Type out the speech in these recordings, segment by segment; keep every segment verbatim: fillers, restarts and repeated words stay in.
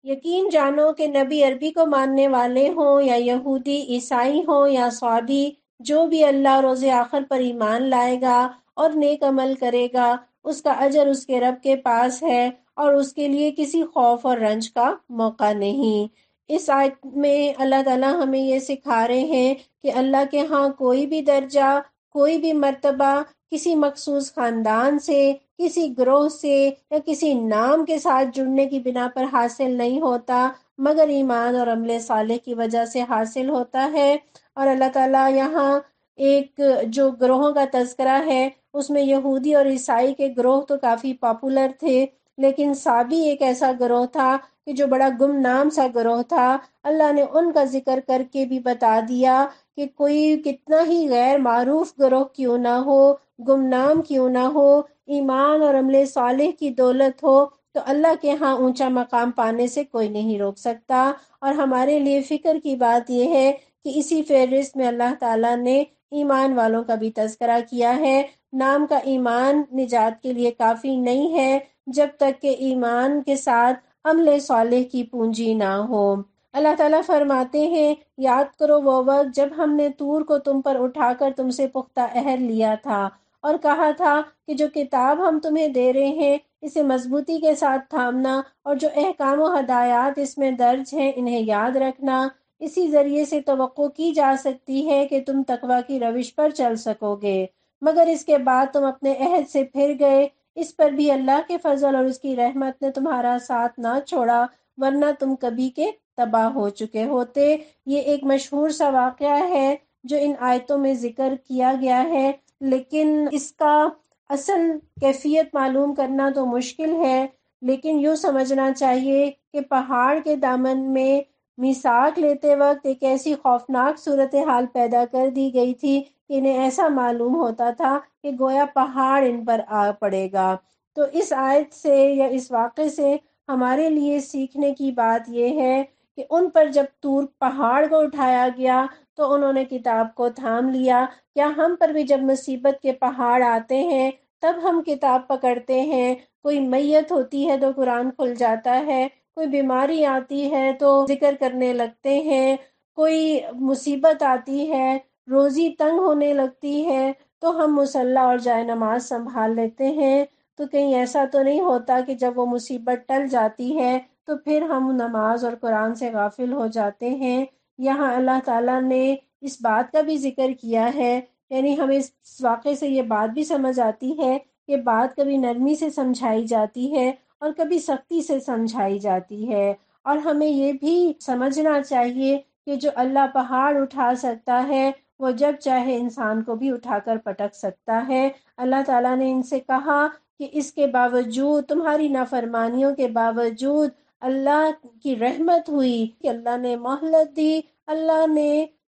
یقین جانو کہ نبی عربی کو ماننے والے ہوں یا یہودی عیسائی ہوں یا صابی، جو بھی اللہ روز آخر پر ایمان لائے گا اور نیک عمل کرے گا، اس کا اجر اس کے رب کے پاس ہے اور اس کے لیے کسی خوف اور رنج کا موقع نہیں۔ اس آیت میں اللہ تعالیٰ ہمیں یہ سکھا رہے ہیں کہ اللہ کے ہاں کوئی بھی درجہ، کوئی بھی مرتبہ کسی مخصوص خاندان سے، کسی گروہ سے یا کسی نام کے ساتھ جڑنے کی بنا پر حاصل نہیں ہوتا، مگر ایمان اور عمل صالح کی وجہ سے حاصل ہوتا ہے۔ اور اللہ تعالیٰ یہاں ایک جو گروہوں کا تذکرہ ہے، اس میں یہودی اور عیسائی کے گروہ تو کافی پاپولر تھے، لیکن سابی ایک ایسا گروہ تھا کہ جو بڑا گمنام سا گروہ تھا۔ اللہ نے ان کا ذکر کر کے بھی بتا دیا کہ کوئی کتنا ہی غیر معروف گروہ کیوں نہ ہو، گمنام کیوں نہ ہو، ایمان اور عمل صالح کی دولت ہو تو اللہ کے ہاں اونچا مقام پانے سے کوئی نہیں روک سکتا۔ اور ہمارے لیے فکر کی بات یہ ہے کہ اسی فہرست میں اللہ تعالیٰ نے ایمان والوں کا بھی تذکرہ کیا ہے۔ نام کا ایمان نجات کے لیے کافی نہیں ہے جب تک کہ ایمان کے ساتھ عمل صالح کی پونجی نہ ہو۔ اللہ تعالیٰ فرماتے ہیں، یاد کرو وہ وقت جب ہم نے طور کو تم پر اٹھا کر تم سے پختہ عہد لیا تھا اور کہا تھا کہ جو کتاب ہم تمہیں دے رہے ہیں اسے مضبوطی کے ساتھ تھامنا اور جو احکام و ہدایات اس میں درج ہیں انہیں یاد رکھنا۔ اسی ذریعے سے توقع کی جا سکتی ہے کہ تم تقوی کی روش پر چل سکو گے، مگر اس کے بعد تم اپنے عہد سے پھر گئے۔ اس پر بھی اللہ کے فضل اور اس کی رحمت نے تمہارا ساتھ نہ چھوڑا، ورنہ تم کبھی کے تباہ ہو چکے ہوتے۔ یہ ایک مشہور سا واقعہ ہے جو ان آیتوں میں ذکر کیا گیا ہے، لیکن اس کا اصل کیفیت معلوم کرنا تو مشکل ہے۔ لیکن یوں سمجھنا چاہیے کہ پہاڑ کے دامن میں میثاق لیتے وقت ایک ایسی خوفناک صورتحال پیدا کر دی گئی تھی کہ انہیں ایسا معلوم ہوتا تھا کہ گویا پہاڑ ان پر آ پڑے گا۔ تو اس آیت سے یا اس واقعے سے ہمارے لیے سیکھنے کی بات یہ ہے کہ ان پر جب طور پہاڑ کو اٹھایا گیا تو انہوں نے کتاب کو تھام لیا۔ کیا ہم پر بھی جب مصیبت کے پہاڑ آتے ہیں تب ہم کتاب پکڑتے ہیں؟ کوئی میت ہوتی ہے تو قرآن کھل جاتا ہے، کوئی بیماری آتی ہے تو ذکر کرنے لگتے ہیں، کوئی مصیبت آتی ہے، روزی تنگ ہونے لگتی ہے تو ہم مصلی اور جائے نماز سنبھال لیتے ہیں۔ تو کہیں ایسا تو نہیں ہوتا کہ جب وہ مصیبت ٹل جاتی ہے تو پھر ہم نماز اور قرآن سے غافل ہو جاتے ہیں؟ یہاں اللہ تعالیٰ نے اس بات کا بھی ذکر کیا ہے، یعنی ہمیں اس واقعے سے یہ بات بھی سمجھ آتی ہے کہ بات کبھی نرمی سے سمجھائی جاتی ہے اور کبھی سختی سے سمجھائی جاتی ہے۔ اور ہمیں یہ بھی سمجھنا چاہیے کہ جو اللہ پہاڑ اٹھا سکتا ہے وہ جب چاہے انسان کو بھی اٹھا کر پٹک سکتا ہے۔ اللہ تعالیٰ نے ان سے کہا کہ اس کے باوجود، تمہاری نافرمانیوں کے باوجود اللہ کی رحمت ہوئی کہ اللہ نے مہلت دی۔ اللہ نے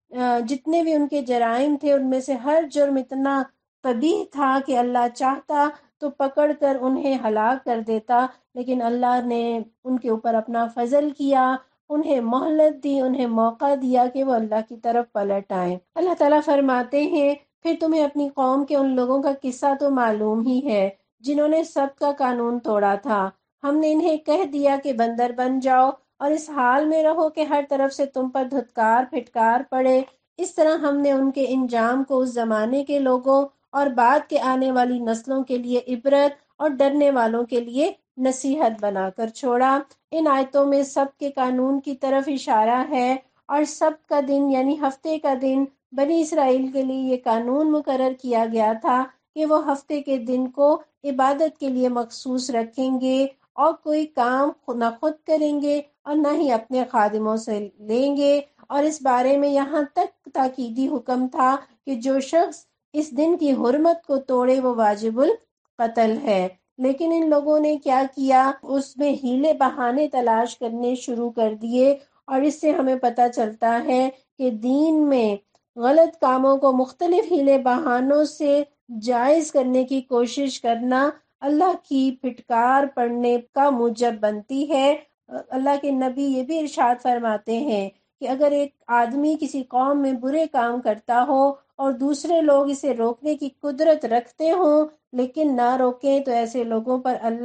جتنے بھی ان کے جرائم تھے ان میں سے ہر جرم اتنا قبیح تھا کہ اللہ چاہتا تو پکڑ کر انہیں ہلاک کر دیتا، لیکن اللہ نے ان کے اوپر اپنا فضل کیا، انہیں مہلت دی، انہیں موقع دیا کہ وہ اللہ کی طرف پلٹ آئیں۔ اللہ تعالیٰ فرماتے ہیں، پھر تمہیں اپنی قوم کے ان لوگوں کا قصہ تو معلوم ہی ہے جنہوں نے سب کا قانون توڑا تھا۔ ہم نے انہیں کہہ دیا کہ بندر بن جاؤ اور اس حال میں رہو کہ ہر طرف سے تم پر دھتکار پھٹکار پڑے۔ اس طرح ہم نے ان کے انجام کو اس زمانے کے لوگوں اور بعد کے آنے والی نسلوں کے لیے عبرت اور ڈرنے والوں کے لیے نصیحت بنا کر چھوڑا۔ ان آیتوں میں سب کے قانون کی طرف اشارہ ہے، اور سب کا دن یعنی ہفتے کا دن بنی اسرائیل کے لیے یہ قانون مقرر کیا گیا تھا کہ وہ ہفتے کے دن کو عبادت کے لیے مخصوص رکھیں گے اور کوئی کام نہ خود کریں گے اور نہ ہی اپنے خادموں سے لیں گے۔ اور اس بارے میں یہاں تک تاکیدی حکم تھا کہ جو شخص اس دن کی حرمت کو توڑے وہ واجب القتل ہے۔ لیکن ان لوگوں نے کیا کیا، اس میں ہیلے بہانے تلاش کرنے شروع کر دیے، اور اس سے ہمیں پتہ چلتا ہے کہ دین میں غلط کاموں کو مختلف ہیلے بہانوں سے جائز کرنے کی کوشش کرنا اللہ کی پھٹکار پڑنے کا موجب بنتی ہے۔ اللہ کے نبی یہ بھی ارشاد فرماتے ہیں کہ اگر ایک آدمی کسی قوم میں برے کام کرتا ہو اور دوسرے لوگ اسے روکنے کی قدرت رکھتے ہوں لیکن نہ روکیں تو ایسے لوگوں پر اللہ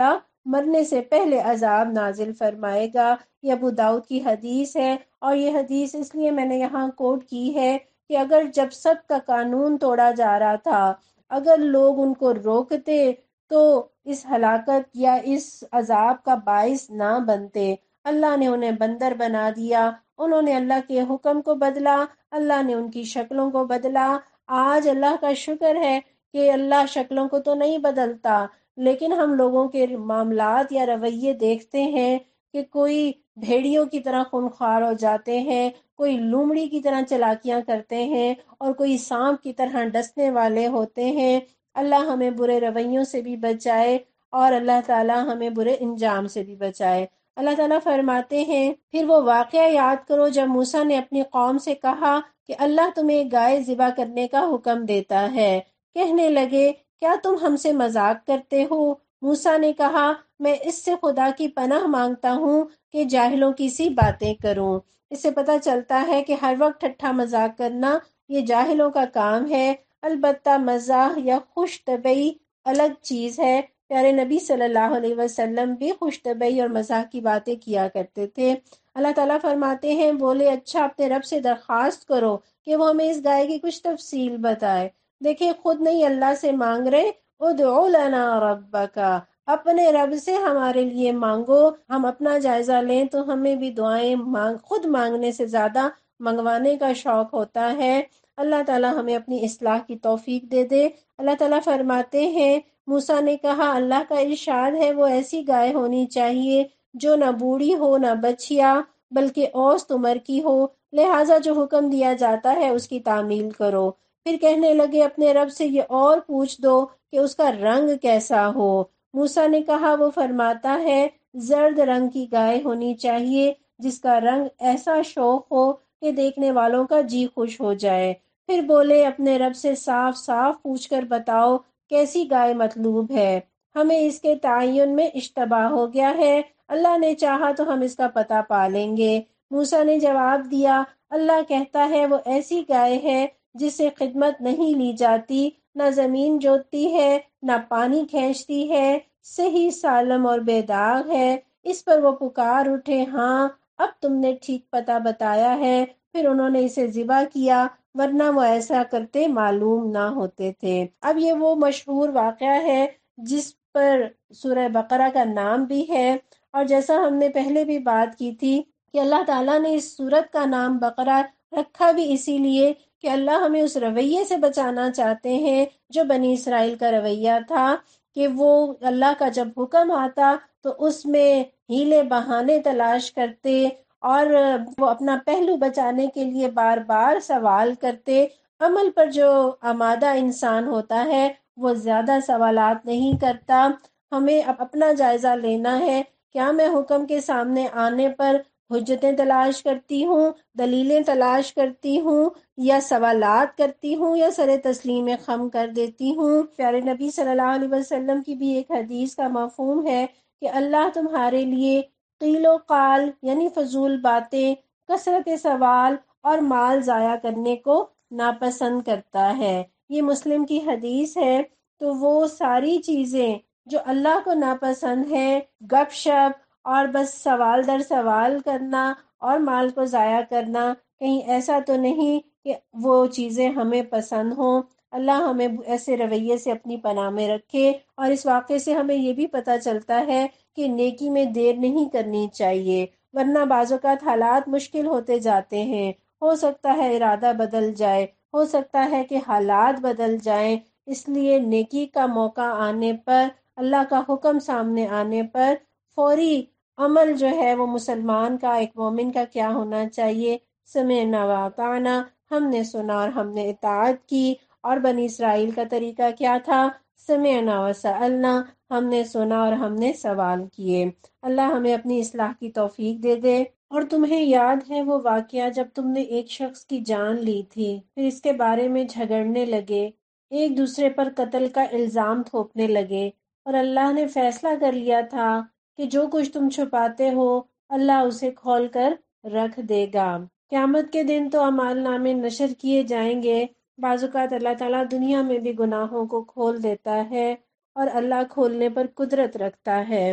مرنے سے پہلے عذاب نازل فرمائے گا۔ یہ ابو داؤد کی حدیث ہے، اور یہ حدیث اس لیے میں نے یہاں کوٹ کی ہے کہ اگر جب سب کا قانون توڑا جا رہا تھا، اگر لوگ ان کو روکتے تو اس ہلاکت یا اس عذاب کا باعث نہ بنتے۔ اللہ نے انہیں بندر بنا دیا، انہوں نے اللہ کے حکم کو بدلا، اللہ نے ان کی شکلوں کو بدلا۔ آج اللہ کا شکر ہے کہ اللہ شکلوں کو تو نہیں بدلتا، لیکن ہم لوگوں کے معاملات یا رویے دیکھتے ہیں کہ کوئی بھیڑیوں کی طرح خونخوار ہو جاتے ہیں، کوئی لومڑی کی طرح چلاکیاں کرتے ہیں، اور کوئی سانپ کی طرح ڈسنے والے ہوتے ہیں۔ اللہ ہمیں برے رویوں سے بھی بچائے، اور اللہ تعالی ہمیں برے انجام سے بھی بچائے۔ اللہ تعالیٰ فرماتے ہیں، پھر وہ واقعہ یاد کرو جب موسیٰ نے اپنی قوم سے کہا کہ اللہ تمہیں گائے ذبح کرنے کا حکم دیتا ہے۔ کہنے لگے، کیا تم ہم سے مذاق کرتے ہو؟ موسیٰ نے کہا، میں اس سے خدا کی پناہ مانگتا ہوں کہ جاہلوں کی سی باتیں کروں۔ اس سے پتہ چلتا ہے کہ ہر وقت ٹھٹھا مذاق کرنا یہ جاہلوں کا کام ہے۔ البتہ مزاح یا خوش طبعی الگ چیز ہے۔ پیارے نبی صلی اللہ علیہ وسلم بھی خوش طبعی اور مزاح کی باتیں کیا کرتے تھے۔ اللہ تعالیٰ فرماتے ہیں، بولے اچھا اپنے رب سے درخواست کرو کہ وہ ہمیں اس گائے کی کچھ تفصیل بتائے۔ دیکھیں خود نہیں اللہ سے مانگ رہے، ادعو لنا ربک، اپنے رب سے ہمارے لیے مانگو۔ ہم اپنا جائزہ لیں تو ہمیں بھی دعائیں مانگ خود مانگنے سے زیادہ منگوانے کا شوق ہوتا ہے۔ اللہ تعالیٰ ہمیں اپنی اصلاح کی توفیق دے دے۔ اللہ تعالیٰ فرماتے ہیں، موسیٰ نے کہا اللہ کا ارشاد ہے وہ ایسی گائے ہونی چاہیے جو نہ بوڑھی ہو نہ بچھیا بلکہ اوسط عمر کی ہو، لہٰذا جو حکم دیا جاتا ہے اس کی تعمیل کرو۔ پھر کہنے لگے اپنے رب سے یہ اور پوچھ دو کہ اس کا رنگ کیسا ہو۔ موسیٰ نے کہا وہ فرماتا ہے زرد رنگ کی گائے ہونی چاہیے جس کا رنگ ایسا شوخ ہو کہ دیکھنے والوں کا جی خوش ہو جائے۔ پھر بولے اپنے رب سے صاف صاف پوچھ کر بتاؤ کیسی گائے مطلوب ہے، ہمیں اس کے تعین میں اشتباہ ہو گیا ہے، اللہ نے چاہا تو ہم اس کا پتہ پا لیں گے۔ موسیٰ نے جواب دیا اللہ کہتا ہے وہ ایسی گائے ہے جس سے خدمت نہیں لی جاتی، نہ زمین جوتتی ہے نہ پانی کھینچتی ہے، صحیح سالم اور بے داغ ہے۔ اس پر وہ پکار اٹھے، ہاں اب تم نے ٹھیک پتہ بتایا ہے۔ پھر انہوں نے اسے ذبح کیا، ورنہ وہ ایسا کرتے معلوم نہ ہوتے تھے۔ اب یہ وہ مشہور واقعہ ہے جس پر سورہ بقرہ کا نام بھی ہے، اور جیسا ہم نے پہلے بھی بات کی تھی کہ اللہ تعالیٰ نے اس سورت کا نام بقرہ رکھا بھی اسی لیے کہ اللہ ہمیں اس رویے سے بچانا چاہتے ہیں جو بنی اسرائیل کا رویہ تھا کہ وہ اللہ کا جب حکم آتا تو اس میں ہیلے بہانے تلاش کرتے، اور وہ اپنا پہلو بچانے کے لیے بار بار سوال کرتے۔ عمل پر جو آمادہ انسان ہوتا ہے وہ زیادہ سوالات نہیں کرتا۔ ہمیں اب اپنا جائزہ لینا ہے، کیا میں حکم کے سامنے آنے پر حجتیں تلاش کرتی ہوں، دلیلیں تلاش کرتی ہوں، یا سوالات کرتی ہوں، یا سر تسلیم خم کر دیتی ہوں؟ پیارے نبی صلی اللہ علیہ وسلم کی بھی ایک حدیث کا مفہوم ہے کہ اللہ تمہارے لیے قیل و قال یعنی فضول باتیں، کثرت سوال اور مال ضائع کرنے کو ناپسند کرتا ہے۔ یہ مسلم کی حدیث ہے۔ تو وہ ساری چیزیں جو اللہ کو ناپسند ہے، گپ شپ اور بس سوال در سوال کرنا اور مال کو ضائع کرنا، کہیں ایسا تو نہیں کہ وہ چیزیں ہمیں پسند ہوں۔ اللہ ہمیں ایسے رویے سے اپنی پناہ میں رکھے۔ اور اس واقعے سے ہمیں یہ بھی پتہ چلتا ہے کہ نیکی میں دیر نہیں کرنی چاہیے، ورنہ بعض اوقات حالات مشکل ہوتے جاتے ہیں، ہو سکتا ہے ارادہ بدل جائے، ہو سکتا ہے کہ حالات بدل جائیں، اس لیے نیکی کا موقع آنے پر، اللہ کا حکم سامنے آنے پر فوری عمل جو ہے وہ مسلمان کا، ایک مومن کا کیا ہونا چاہیے؟ سمعنا واطعنا، ہم نے سنا اور ہم نے اطاعت کی۔ اور بنی اسرائیل کا طریقہ کیا تھا؟ سمعنا وسألنا، ہم نے سنا اور ہم نے سوال کیے۔ اللہ ہمیں اپنی اصلاح کی توفیق دے دے۔ اور تمہیں یاد ہے وہ واقعہ جب تم نے ایک شخص کی جان لی تھی، پھر اس کے بارے میں جھگڑنے لگے، ایک دوسرے پر قتل کا الزام تھوپنے لگے، اور اللہ نے فیصلہ کر لیا تھا کہ جو کچھ تم چھپاتے ہو اللہ اسے کھول کر رکھ دے گا۔ قیامت کے دن تو اعمال نامے نشر کیے جائیں گے۔ بعض اوقات اللہ تعالیٰ دنیا میں بھی گناہوں کو کھول دیتا ہے، اور اللہ کھولنے پر قدرت رکھتا ہے۔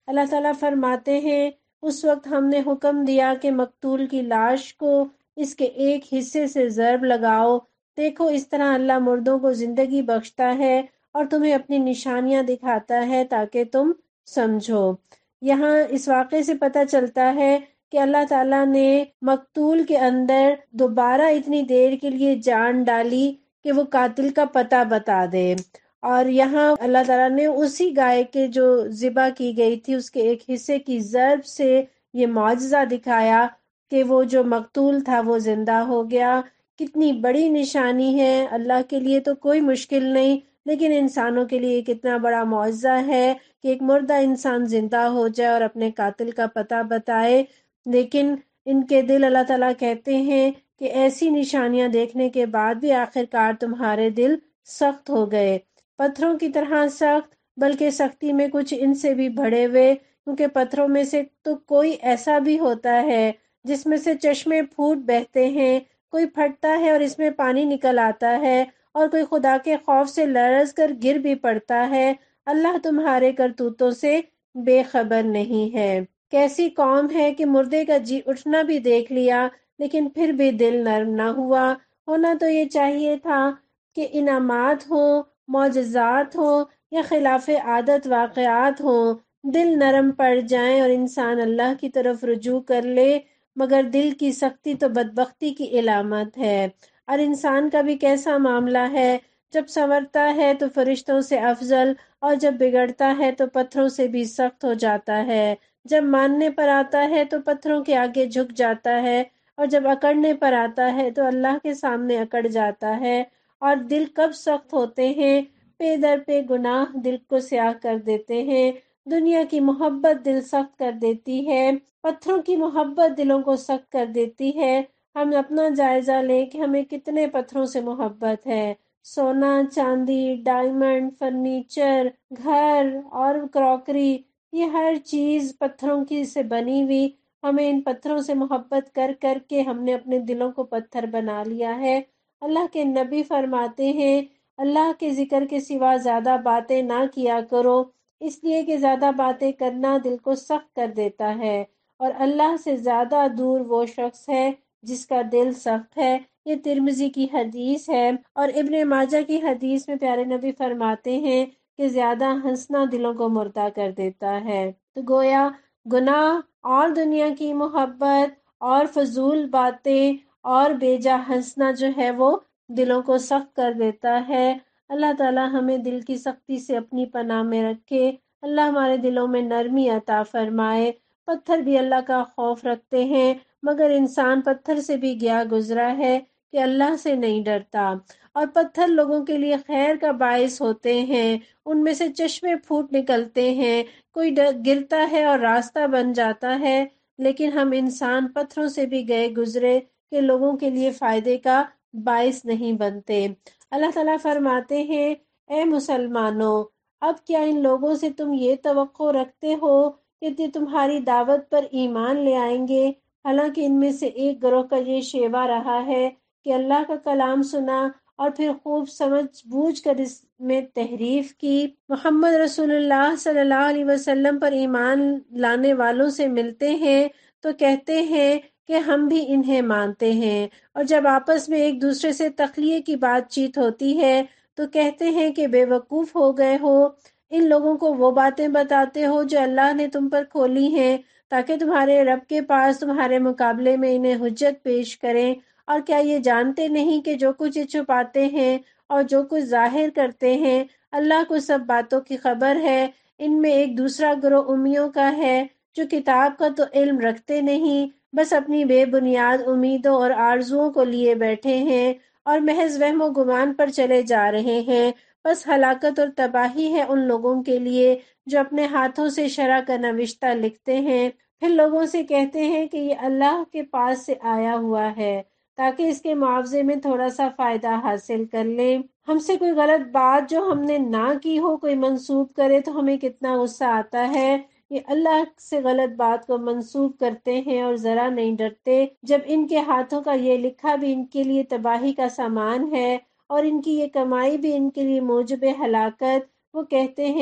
اللہ تعالیٰ فرماتے ہیں اس وقت ہم نے حکم دیا کہ مقتول کی لاش کو اس کے ایک حصے سے ضرب لگاؤ، دیکھو اس طرح اللہ مردوں کو زندگی بخشتا ہے اور تمہیں اپنی نشانیاں دکھاتا ہے تاکہ تم سمجھو۔ یہاں اس واقعے سے پتہ چلتا ہے کہ اللہ تعالیٰ نے مقتول کے اندر دوبارہ اتنی دیر کے لیے جان ڈالی کہ وہ قاتل کا پتہ بتا دے، اور یہاں اللہ تعالیٰ نے اسی گائے کے جو ذبح کی گئی تھی اس کے ایک حصے کی ضرب سے یہ معجزہ دکھایا کہ وہ جو مقتول تھا وہ زندہ ہو گیا۔ کتنی بڑی نشانی ہے، اللہ کے لیے تو کوئی مشکل نہیں، لیکن انسانوں کے لیے کتنا بڑا معجزہ ہے کہ ایک مردہ انسان زندہ ہو جائے اور اپنے قاتل کا پتہ بتائے۔ لیکن ان کے دل، اللہ تعالیٰ کہتے ہیں کہ ایسی نشانیاں دیکھنے کے بعد بھی آخرکار تمہارے دل سخت ہو گئے، پتھروں کی طرح سخت، بلکہ سختی میں کچھ ان سے بھی بڑھے ہوئے، کیونکہ پتھروں میں سے تو کوئی ایسا بھی ہوتا ہے جس میں سے چشمے پھوٹ بہتے ہیں، کوئی پھٹتا ہے اور اس میں پانی نکل آتا ہے، اور کوئی خدا کے خوف سے لرز کر گر بھی پڑتا ہے۔ اللہ تمہارے کرتوتوں سے بے خبر نہیں ہے۔ کیسی قوم ہے کہ مردے کا جی اٹھنا بھی دیکھ لیا لیکن پھر بھی دل نرم نہ ہوا۔ ہونا تو یہ چاہیے تھا کہ انعامات ہوں، معجزات ہوں یا خلاف عادت واقعات ہوں، دل نرم پڑ جائیں اور انسان اللہ کی طرف رجوع کر لے، مگر دل کی سختی تو بدبختی کی علامت ہے۔ اور انسان کا بھی کیسا معاملہ ہے، جب سنورتا ہے تو فرشتوں سے افضل، اور جب بگڑتا ہے تو پتھروں سے بھی سخت ہو جاتا ہے، جب ماننے پر آتا ہے تو پتھروں کے آگے جھک جاتا ہے، اور جب اکڑنے پر آتا ہے تو اللہ کے سامنے اکڑ جاتا ہے۔ اور دل کب سخت ہوتے ہیں، پے در پہ گناہ دل کو سیاہ کر دیتے ہیں، دنیا کی محبت دل سخت کر دیتی ہے، پتھروں کی محبت دلوں کو سخت کر دیتی ہے۔ ہم اپنا جائزہ لیں کہ ہمیں کتنے پتھروں سے محبت ہے، سونا، چاندی، ڈائمنڈ، فرنیچر، گھر اور کراکری، یہ ہر چیز پتھروں کی سے بنی ہوئی، ہمیں ان پتھروں سے محبت کر کر کے ہم نے اپنے دلوں کو پتھر بنا لیا ہے۔ اللہ کے نبی فرماتے ہیں اللہ کے ذکر کے سوا زیادہ باتیں نہ کیا کرو، اس لیے کہ زیادہ باتیں کرنا دل کو سخت کر دیتا ہے، اور اللہ سے زیادہ دور وہ شخص ہے جس کا دل سخت ہے۔ یہ ترمذی کی حدیث ہے، اور ابن ماجہ کی حدیث میں پیارے نبی فرماتے ہیں کہ زیادہ ہنسنا دلوں کو مردہ کر دیتا ہے۔ تو گویا گناہ اور دنیا کی محبت اور فضول باتیں اور بیجا ہنسنا جو ہے وہ دلوں کو سخت کر دیتا ہے۔ اللہ تعالی ہمیں دل کی سختی سے اپنی پناہ میں رکھے، اللہ ہمارے دلوں میں نرمی عطا فرمائے۔ پتھر بھی اللہ کا خوف رکھتے ہیں، مگر انسان پتھر سے بھی گیا گزرا ہے کہ اللہ سے نہیں ڈرتا، اور پتھر لوگوں کے لیے خیر کا باعث ہوتے ہیں، ان میں سے چشمے پھوٹ نکلتے ہیں، کوئی گرتا ہے اور راستہ بن جاتا ہے، لیکن ہم انسان پتھروں سے بھی گئے گزرے کہ لوگوں کے لیے فائدے کا باعث نہیں بنتے۔ اللہ تعالیٰ فرماتے ہیں اے مسلمانوں، اب کیا ان لوگوں سے تم یہ توقع رکھتے ہو کہ یہ تمہاری دعوت پر ایمان لے آئیں گے، حالانکہ ان میں سے ایک گروہ کا یہ شیوا رہا ہے کہ اللہ کا کلام سنا اور پھر خوب سمجھ بوجھ کر اس میں تحریف کی۔ محمد رسول اللہ صلی اللہ علیہ وسلم پر ایمان لانے والوں سے ملتے ہیں تو کہتے ہیں کہ ہم بھی انہیں مانتے ہیں، اور جب آپس میں ایک دوسرے سے تخلیے کی بات چیت ہوتی ہے تو کہتے ہیں کہ بے وقوف ہو گئے ہو، ان لوگوں کو وہ باتیں بتاتے ہو جو اللہ نے تم پر کھولی ہیں تاکہ تمہارے رب کے پاس تمہارے مقابلے میں انہیں حجت پیش کریں، اور کیا یہ جانتے نہیں کہ جو کچھ یہ چھپاتے ہیں اور جو کچھ ظاہر کرتے ہیں اللہ کو سب باتوں کی خبر ہے۔ ان میں ایک دوسرا گروہ امیوں کا ہے جو کتاب کا تو علم رکھتے نہیں، بس اپنی بے بنیاد امیدوں اور آرزوؤں کو لیے بیٹھے ہیں اور محض وہم و گمان پر چلے جا رہے ہیں۔ بس ہلاکت اور تباہی ہے ان لوگوں کے لیے جو اپنے ہاتھوں سے شرع کا نوشتہ لکھتے ہیں، پھر لوگوں سے کہتے ہیں کہ یہ اللہ کے پاس سے آیا ہوا ہے تاکہ اس کے معاوضے میں تھوڑا سا فائدہ حاصل کر لیں۔ ہم سے کوئی غلط بات جو ہم نے نہ کی ہو کوئی منسوب کرے تو ہمیں کتنا غصہ آتا ہے، یہ اللہ سے غلط بات کو منسوب کرتے ہیں اور ذرا نہیں ڈرتے، جب ان کے ہاتھوں کا یہ لکھا بھی ان کے لیے تباہی کا سامان ہے اور ان کی یہ کمائی بھی ان کے لیے موجب ہلاکت۔ وہ کہتے ہیں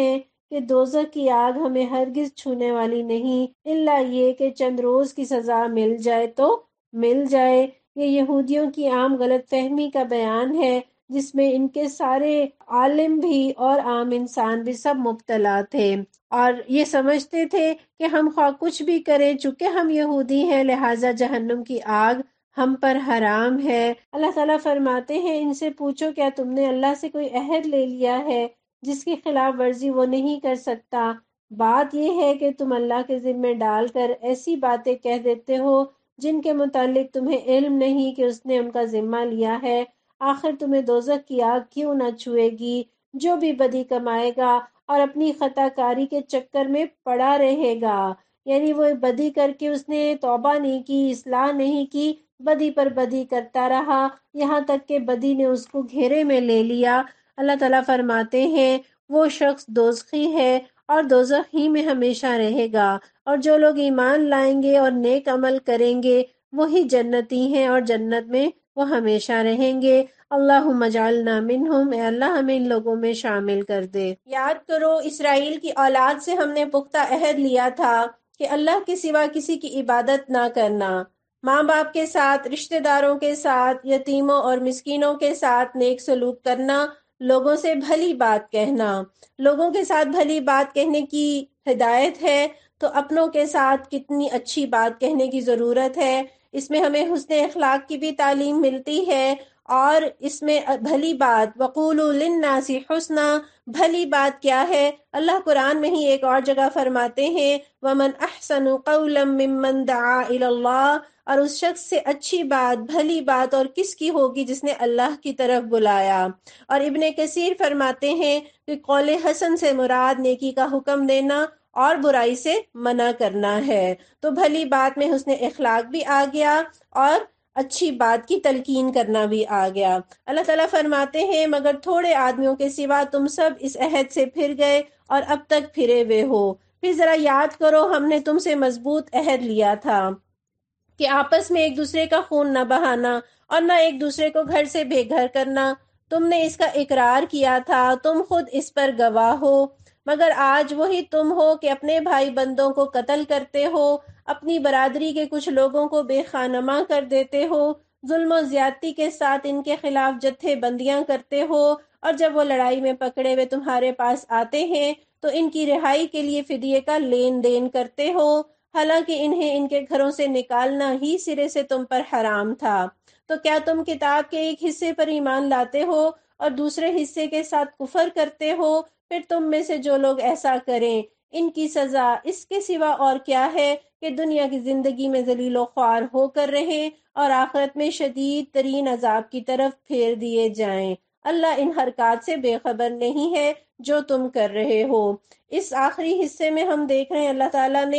کہ دوزخ کی آگ ہمیں ہرگز چھونے والی نہیں، الا یہ کہ چند روز کی سزا مل جائے تو مل جائے۔ یہ یہودیوں کی عام غلط فہمی کا بیان ہے، جس میں ان کے سارے عالم بھی اور عام انسان بھی سب مبتلا تھے، اور یہ سمجھتے تھے کہ ہم خواہ کچھ بھی کریں، چونکہ ہم یہودی ہیں لہٰذا جہنم کی آگ ہم پر حرام ہے۔ اللہ تعالیٰ فرماتے ہیں ان سے پوچھو کیا تم نے اللہ سے کوئی عہد لے لیا ہے جس کی خلاف ورزی وہ نہیں کر سکتا؟ بات یہ ہے کہ تم اللہ کے ذمہ ڈال کر ایسی باتیں کہہ دیتے ہو جن کے متعلق تمہیں علم نہیں کہ اس نے ان کا ذمہ لیا ہے۔ آخر تمہیں دوزخ کی آگ کیوں نہ چھوئے گی؟ جو بھی بدی کمائے گا اور اپنی خطا کاری کے چکر میں پڑا رہے گا، یعنی وہ بدی کر کے اس نے توبہ نہیں کی، اصلاح نہیں کی، بدی پر بدی کرتا رہا یہاں تک کہ بدی نے اس کو گھیرے میں لے لیا۔ اللہ تعالیٰ فرماتے ہیں وہ شخص دوزخی ہے اور دوزخ ہی میں ہمیشہ رہے گا، اور جو لوگ ایمان لائیں گے اور نیک عمل کریں گے وہی جنتی ہیں اور جنت میں وہ ہمیشہ رہیں گے۔ اللہم اجعلنا منہم، اے اللہ ہمیں ان لوگوں میں شامل کر دے۔ یاد کرو اسرائیل کی اولاد سے ہم نے پختہ عہد لیا تھا کہ اللہ کے سوا کسی کی عبادت نہ کرنا، ماں باپ کے ساتھ، رشتہ داروں کے ساتھ، یتیموں اور مسکینوں کے ساتھ نیک سلوک کرنا، لوگوں سے بھلی بات کہنا۔ لوگوں کے ساتھ بھلی بات کہنے کی ہدایت ہے تو اپنوں کے ساتھ کتنی اچھی بات کہنے کی ضرورت ہے۔ اس میں ہمیں حسن اخلاق کی بھی تعلیم ملتی ہے، اور اس میں بھلی بات وَقُولُوا لِلنَّاسِ حُسْنًا، بھلی بات کیا ہے؟ اللہ قرآن میں ہی ایک اور جگہ فرماتے ہیں وَمَنْ أَحْسَنُ قَوْلًا مِّمَّنْ دَعَا إِلَى اللَّهِ، اور اس شخص سے اچھی بات، بھلی بات اور کس کی ہوگی جس نے اللہ کی طرف بلایا۔ اور ابن کثیر فرماتے ہیں کہ قول حسن سے مراد نیکی کا حکم دینا اور برائی سے منع کرنا ہے۔ تو بھلی بات میں حسن اخلاق بھی آ گیا اور اچھی بات کی تلقین کرنا بھی آ گیا۔ اللہ تعالیٰ فرماتے ہیں مگر تھوڑے آدمیوں کے سوا تم سب اس عہد سے پھر گئے اور اب تک پھرے ہوئے ہو۔ پھر ذرا یاد کرو ہم نے تم سے مضبوط عہد لیا تھا کہ آپس میں ایک دوسرے کا خون نہ بہانا اور نہ ایک دوسرے کو گھر سے بے گھر کرنا۔ تم نے اس کا اقرار کیا تھا، تم خود اس پر گواہ ہو، مگر آج وہی تم ہو کہ اپنے بھائی بندوں کو قتل کرتے ہو، اپنی برادری کے کچھ لوگوں کو بے خانما کر دیتے ہو، ظلم و زیادتی کے ساتھ ان کے خلاف جتھے بندیاں کرتے ہو، اور جب وہ لڑائی میں پکڑے ہوئے تمہارے پاس آتے ہیں تو ان کی رہائی کے لیے فدیے کا لین دین کرتے ہو، حالانکہ انہیں ان کے گھروں سے نکالنا ہی سرے سے تم پر حرام تھا۔ تو کیا تم کتاب کے ایک حصے پر ایمان لاتے ہو اور دوسرے حصے کے ساتھ کفر کرتے ہو؟ پھر تم میں سے جو لوگ ایسا کریں ان کی سزا اس کے سوا اور کیا ہے کہ دنیا کی زندگی میں ذلیل و خوار ہو کر رہیں اور آخرت میں شدید ترین عذاب کی طرف پھیر دیے جائیں۔ اللہ ان حرکات سے بے خبر نہیں ہے جو تم کر رہے ہو۔ اس آخری حصے میں ہم دیکھ رہے ہیں اللہ تعالیٰ نے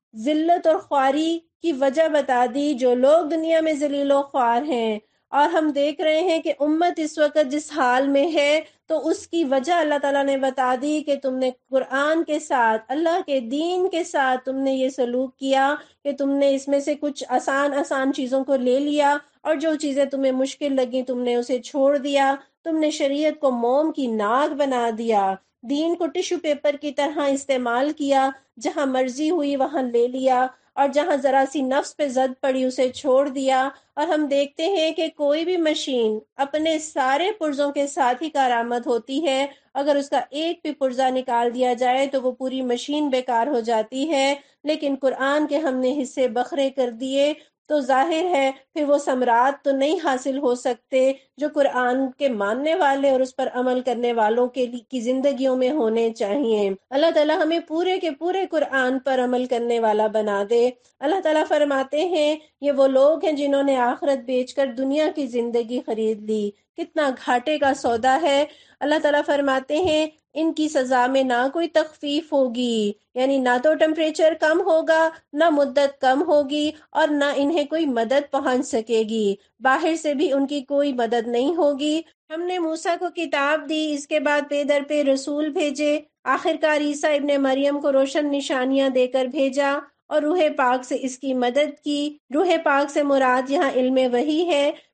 ذلت اور خواری کی وجہ بتا دی، جو لوگ دنیا میں ذلیل و خوار ہیں، اور ہم دیکھ رہے ہیں کہ امت اس وقت جس حال میں ہے تو اس کی وجہ اللہ تعالیٰ نے بتا دی کہ تم نے قرآن کے ساتھ، اللہ کے دین کے ساتھ تم نے یہ سلوک کیا کہ تم نے اس میں سے کچھ آسان آسان چیزوں کو لے لیا اور جو چیزیں تمہیں مشکل لگیں تم نے اسے چھوڑ دیا۔ تم نے شریعت کو موم کی ناک بنا دیا، دین کو ٹشو پیپر کی طرح استعمال کیا، جہاں مرضی ہوئی وہاں لے لیا اور جہاں ذرا سی نفس پہ زد پڑی اسے چھوڑ دیا۔ اور ہم دیکھتے ہیں کہ کوئی بھی مشین اپنے سارے پرزوں کے ساتھ ہی کارآمد ہوتی ہے، اگر اس کا ایک بھی پرزہ نکال دیا جائے تو وہ پوری مشین بیکار ہو جاتی ہے، لیکن قرآن کے ہم نے حصے بکھرے کر دیے تو ظاہر ہے پھر وہ ثمرات تو نہیں حاصل ہو سکتے جو قرآن کے ماننے والے اور اس پر عمل کرنے والوں کے کی زندگیوں میں ہونے چاہیے۔ اللہ تعالیٰ ہمیں پورے کے پورے قرآن پر عمل کرنے والا بنا دے۔ اللہ تعالیٰ فرماتے ہیں یہ وہ لوگ ہیں جنہوں نے آخرت بیچ کر دنیا کی زندگی خرید لی، کتنا گھاٹے کا سودا ہے۔ اللہ تعالیٰ فرماتے ہیں ان کی سزا میں نہ کوئی تخفیف ہوگی، یعنی نہ تو ٹمپریچر کم ہوگا، نہ مدت کم ہوگی، اور نہ انہیں کوئی مدد پہنچ سکے گی، باہر سے بھی ان کی کوئی مدد نہیں ہوگی۔ ہم نے موسیٰ کو کتاب دی، اس کے بعد پے در پہ رسول بھیجے، آخر کار عیسیٰ ابن مریم کو روشن نشانیاں دے کر بھیجا اور روح پاک سے اس کی مدد کی۔ روح پاک سے مراد یہاں علم وحی ہے،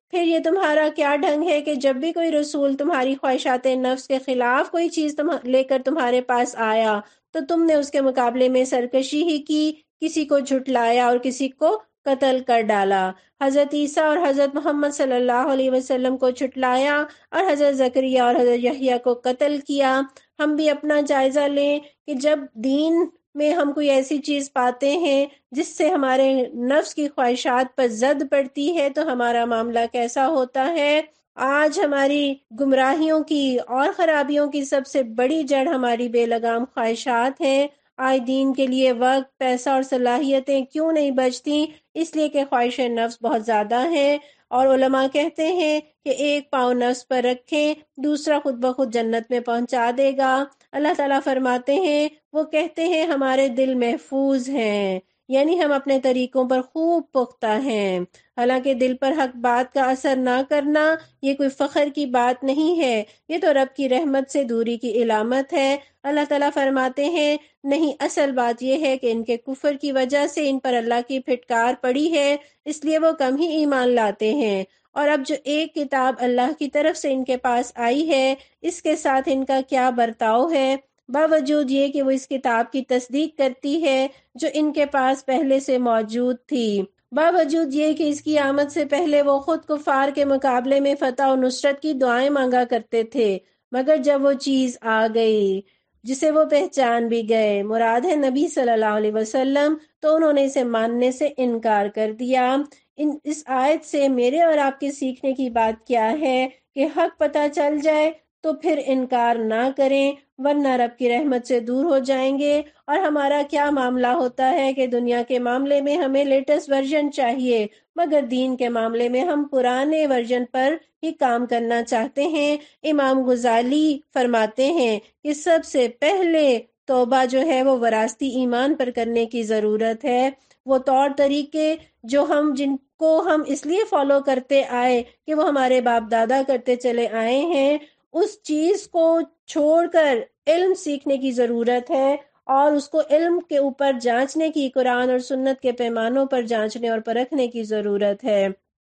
پھر یہ تمہارا کیا ڈھنگ ہے کہ جب بھی کوئی رسول تمہاری خواہشات نفس کے خلاف کوئی چیز تم لے کر تمہارے پاس آیا تو تم نے اس کے مقابلے میں سرکشی ہی کی، کسی کو جھٹلایا اور کسی کو قتل کر ڈالا۔ حضرت عیسیٰ اور حضرت محمد صلی اللہ علیہ وسلم کو جھٹلایا اور حضرت زکریا اور حضرت یحییٰ کو قتل کیا۔ ہم بھی اپنا جائزہ لیں کہ جب دین میں ہم کوئی ایسی چیز پاتے ہیں جس سے ہمارے نفس کی خواہشات پر زد پڑتی ہے تو ہمارا معاملہ کیسا ہوتا ہے۔ آج ہماری گمراہیوں کی اور خرابیوں کی سب سے بڑی جڑ ہماری بے لگام خواہشات ہیں۔ آج دین کے لیے وقت، پیسہ اور صلاحیتیں کیوں نہیں بچتی؟ اس لیے کہ خواہش نفس بہت زیادہ ہے، اور علماء کہتے ہیں کہ ایک پاؤں نفس پر رکھیں، دوسرا خود بخود جنت میں پہنچا دے گا۔ اللہ تعالیٰ فرماتے ہیں، وہ کہتے ہیں ہمارے دل محفوظ ہیں، یعنی ہم اپنے طریقوں پر خوب پختہ ہیں۔ حالانکہ دل پر حق بات کا اثر نہ کرنا یہ کوئی فخر کی بات نہیں ہے، یہ تو رب کی رحمت سے دوری کی علامت ہے۔ اللہ تعالیٰ فرماتے ہیں نہیں، اصل بات یہ ہے کہ ان کے کفر کی وجہ سے ان پر اللہ کی پھٹکار پڑی ہے، اس لیے وہ کم ہی ایمان لاتے ہیں۔ اور اب جو ایک کتاب اللہ کی طرف سے ان کے پاس آئی ہے، اس کے ساتھ ان کا کیا برتاؤ ہے؟ باوجود یہ کہ وہ اس کتاب کی تصدیق کرتی ہے جو ان کے پاس پہلے سے موجود تھی، باوجود یہ کہ اس کی آمد سے پہلے وہ خود کفار کے مقابلے میں فتح و نصرت کی دعائیں مانگا کرتے تھے، مگر جب وہ چیز آ گئی جسے وہ پہچان بھی گئے، مراد ہے نبی صلی اللہ علیہ وسلم، تو انہوں نے اسے ماننے سے انکار کر دیا۔ ان اس آیت سے میرے اور آپ کے سیکھنے کی بات کیا ہے کہ حق پتہ چل جائے تو پھر انکار نہ کریں، ورنہ رب کی رحمت سے دور ہو جائیں گے۔ اور ہمارا کیا معاملہ ہوتا ہے کہ دنیا کے معاملے میں ہمیں لیٹسٹ ورژن چاہیے، مگر دین کے معاملے میں ہم پرانے ورژن پر ہی کام کرنا چاہتے ہیں۔ امام غزالی فرماتے ہیں کہ سب سے پہلے توبہ جو ہے وہ وراثتی ایمان پر کرنے کی ضرورت ہے۔ وہ طور طریقے جو ہم جن کو ہم اس لیے فالو کرتے آئے کہ وہ ہمارے باپ دادا کرتے چلے آئے ہیں، اس چیز کو چھوڑ کر علم سیکھنے کی ضرورت ہے، اور اس کو علم کے اوپر جانچنے کی، قرآن اور سنت کے پیمانوں پر جانچنے اور پرکھنے کی ضرورت ہے۔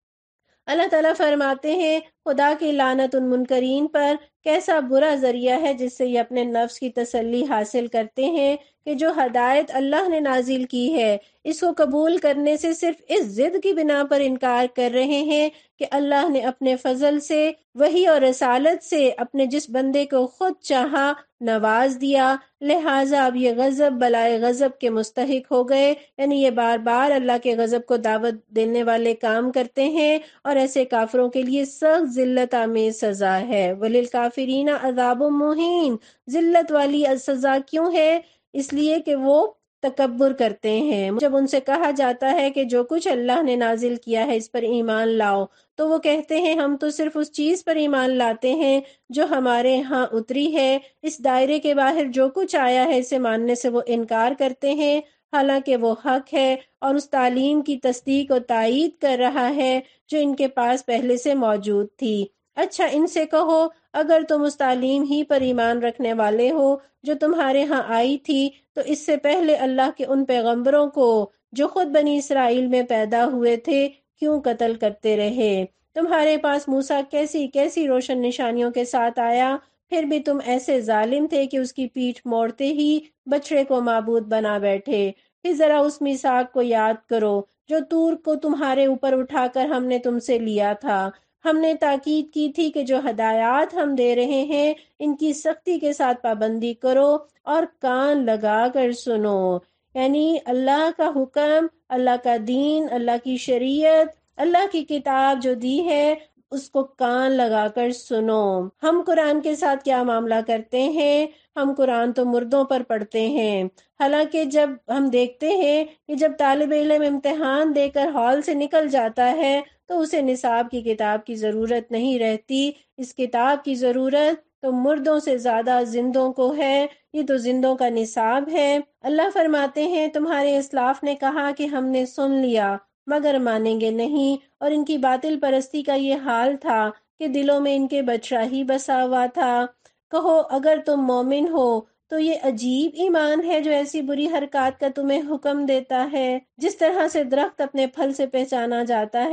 اللہ تعالیٰ فرماتے ہیں خدا کی لعنت ان منکرین پر، کیسا برا ذریعہ ہے جس سے یہ اپنے نفس کی تسلی حاصل کرتے ہیں کہ جو ہدایت اللہ نے نازل کی ہے اس کو قبول کرنے سے صرف اس ضد کی بنا پر انکار کر رہے ہیں کہ اللہ نے اپنے فضل سے، وحی اور رسالت سے اپنے جس بندے کو خود چاہا نواز دیا، لہٰذا اب یہ غضب بلائے غضب کے مستحق ہو گئے، یعنی یہ بار بار اللہ کے غضب کو دعوت دینے والے کام کرتے ہیں، اور ایسے کافروں کے لیے سخت ذلت آمیز سزا ہے۔ وَلِلْكَافِرِينَ عَذَابٌ مُّهِينٌ، ذلت والی سزا کیوں ہے؟ اس لیے کہ وہ تکبر کرتے ہیں۔ جب ان سے کہا جاتا ہے کہ جو کچھ اللہ نے نازل کیا ہے اس پر ایمان لاؤ، تو وہ کہتے ہیں ہم تو صرف اس چیز پر ایمان لاتے ہیں جو ہمارے ہاں اتری ہے، اس دائرے کے باہر جو کچھ آیا ہے اسے ماننے سے وہ انکار کرتے ہیں، حالانکہ وہ حق ہے اور اس تعلیم کی تصدیق و تائید کر رہا ہے جو ان کے پاس پہلے سے موجود تھی۔ اچھا ان سے کہو اگر تم اس تعلیم ہی پر ایمان رکھنے والے ہو جو تمہارے ہاں آئی تھی تو اس سے پہلے اللہ کے ان پیغمبروں کو جو خود بنی اسرائیل میں پیدا ہوئے تھے کیوں قتل کرتے رہے؟ تمہارے پاس موسیٰ کیسی کیسی روشن نشانیوں کے ساتھ آیا، پھر بھی تم ایسے ظالم تھے کہ اس کی پیٹھ موڑتے ہی بچڑے کو معبود بنا بیٹھے۔ پھر ذرا اس میثاق کو یاد کرو جو طور کو تمہارے اوپر اٹھا کر ہم نے تم سے لیا تھا۔ ہم نے تاکید کی تھی کہ جو ہدایات ہم دے رہے ہیں ان کی سختی کے ساتھ پابندی کرو اور کان لگا کر سنو، یعنی اللہ کا حکم، اللہ کا دین، اللہ کی شریعت، اللہ کی کتاب جو دی ہے اس کو کان لگا کر سنو۔ ہم قرآن کے ساتھ کیا معاملہ کرتے ہیں؟ ہم قرآن تو مردوں پر پڑھتے ہیں، حالانکہ جب ہم دیکھتے ہیں کہ جب طالب علم امتحان دے کر ہال سے نکل جاتا ہے تو اسے نصاب کی کتاب کی ضرورت نہیں رہتی، اس کتاب کی ضرورت تو مردوں سے زیادہ زندوں کو ہے، یہ تو زندوں کا نصاب ہے۔ اللہ فرماتے ہیں تمہارے اسلاف نے کہا کہ ہم نے سن لیا مگر مانیں گے نہیں، اور ان کی باطل پرستی کا یہ حال تھا کہ دلوں میں ان کے بادشاہ ہی بسا ہوا تھا۔ کہو اگر تم مومن ہو تو یہ عجیب ایمان ہے جو ایسی بری حرکات کا تمہیں حکم دیتا ہے۔ جس طرح سے درخت اپنے پھل سے پہچانا جاتا ہے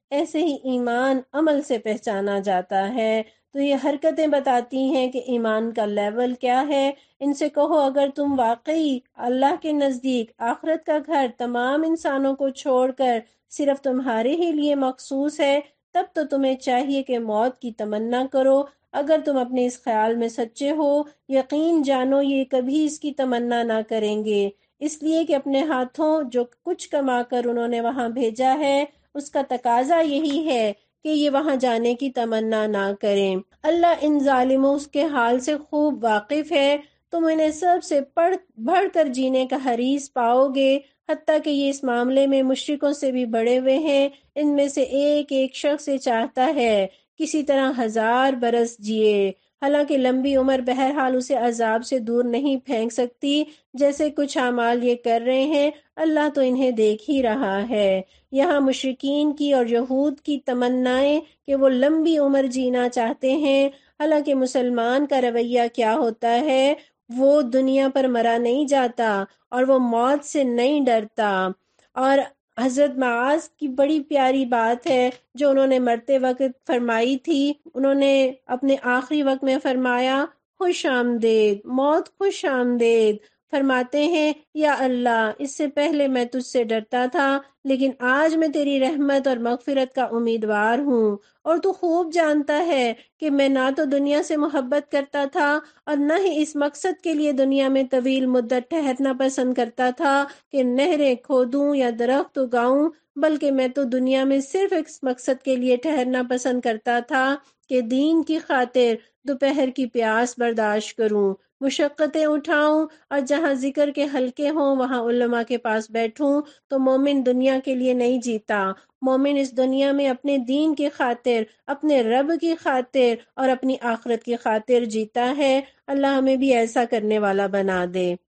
ایسے ہی ایمان عمل سے پہچانا جاتا ہے۔ تو یہ حرکتیں بتاتی ہیں کہ ایمان کا لیول کیا ہے۔ ان سے کہو اگر تم واقعی اللہ کے نزدیک آخرت کا گھر تمام انسانوں کو چھوڑ کر صرف تمہارے ہی لیے مخصوص ہے، تب تو تمہیں چاہیے کہ موت کی تمنا کرو۔ اگر تم اپنے اس خیال میں سچے ہو، یقین جانو یہ کبھی اس کی تمنا نہ کریں گے، اس لیے کہ اپنے ہاتھوں جو کچھ کما کر انہوں نے وہاں بھیجا ہے اس کا تقاضا یہی ہے کہ یہ وہاں جانے کی تمنا نہ کریں۔ اللہ ان ظالموں کے حال سے خوب واقف ہے۔ تم انہیں سب سے پڑھ بڑھ کر جینے کا حریص پاؤ گے، حتیٰ کہ یہ اس معاملے میں مشرکوں سے بھی بڑے ہوئے ہیں۔ ان میں سے ایک ایک شخص یہ چاہتا ہے کسی طرح ہزار برس جیے، حالانکہ لمبی عمر بہرحال اسے عذاب سے دور نہیں پھینک سکتی۔ جیسے کچھ اعمال یہ کر رہے ہیں، اللہ تو انہیں دیکھ ہی رہا ہے۔ یہاں مشرکین کی اور یہود کی تمنائیں کہ وہ لمبی عمر جینا چاہتے ہیں، حالانکہ مسلمان کا رویہ کیا ہوتا ہے، وہ دنیا پر مرا نہیں جاتا اور وہ موت سے نہیں ڈرتا۔ اور حضرت معاذ کی بڑی پیاری بات ہے جو انہوں نے مرتے وقت فرمائی تھی، انہوں نے اپنے آخری وقت میں فرمایا خوش آمدید موت، خوش آمدید۔ فرماتے ہیں یا اللہ اس سے پہلے میں تجھ سے ڈرتا تھا، لیکن آج میں تیری رحمت اور مغفرت کا امیدوار ہوں، اور تو خوب جانتا ہے کہ میں نہ تو دنیا سے محبت کرتا تھا اور نہ ہی اس مقصد کے لیے دنیا میں طویل مدت ٹھہرنا پسند کرتا تھا کہ نہریں کھودوں یا درخت اگاؤں، بلکہ میں تو دنیا میں صرف اس مقصد کے لیے ٹھہرنا پسند کرتا تھا کہ دین کی خاطر دوپہر کی پیاس برداشت کروں، مشقتیں اٹھاؤں، اور جہاں ذکر کے حلقے ہوں وہاں علماء کے پاس بیٹھوں۔ تو مومن دنیا کے لیے نہیں جیتا، مومن اس دنیا میں اپنے دین کی خاطر، اپنے رب کی خاطر اور اپنی آخرت کی خاطر جیتا ہے۔ اللہ ہمیں بھی ایسا کرنے والا بنا دے۔